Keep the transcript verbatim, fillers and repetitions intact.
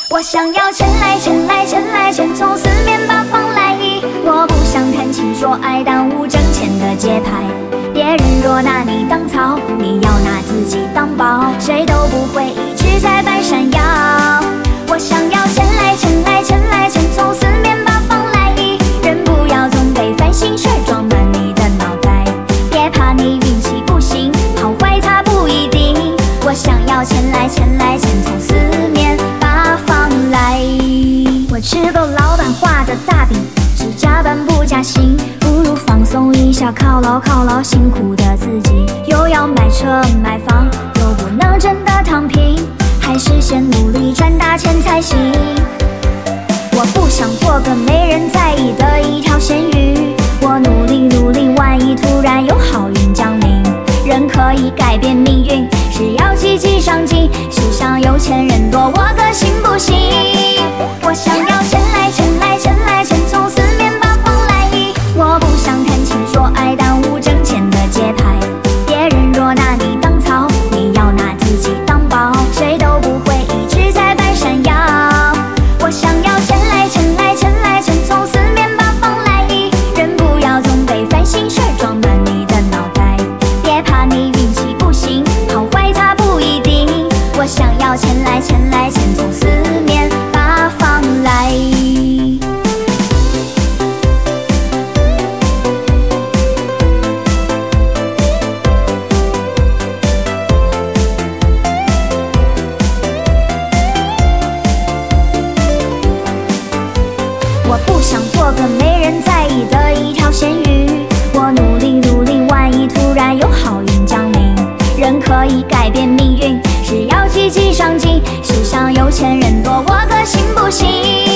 我想要钱来钱来钱来钱，从四面八方来。我不想谈情说爱，耽误挣钱的节拍。别人若拿你当草，你要拿自己当宝，谁都不会一直在半山腰。我想要钱来钱来钱来钱，从四面八方来。人不要总被烦心事装满你的脑袋，别怕你运气不行，好坏它不一定。我想要钱来钱来钱，从四面八方来。我吃够老板画的大饼，是加班不加薪，不如放松一下，犒劳犒劳辛苦的自己。又要买车买房，又不能真的躺平，还是先努力赚大钱才行。我不想做个没人在意的一条咸鱼，我努力努力，万一突然有好运降临。人可以改变命运，只要积极上进。世上有钱人多，我可信不信？我想要钱来钱来钱来钱，从四面八方来。我不想谈情说爱，耽误挣钱的节拍。别人若拿你当草，你要拿自己当宝，谁都不会一直在半山腰。我想要钱来钱来钱来钱，从四面八方来。人不要总被烦心事装满你的脑袋，别怕你运气不行，好坏它不一定。我想要钱来钱来钱，从四面八方来。我不想做个没人在意的一条咸鱼，我努力努力，万一突然有好运降临。人可以改变命运，只要积极上进。世上有钱人多，我可信不信？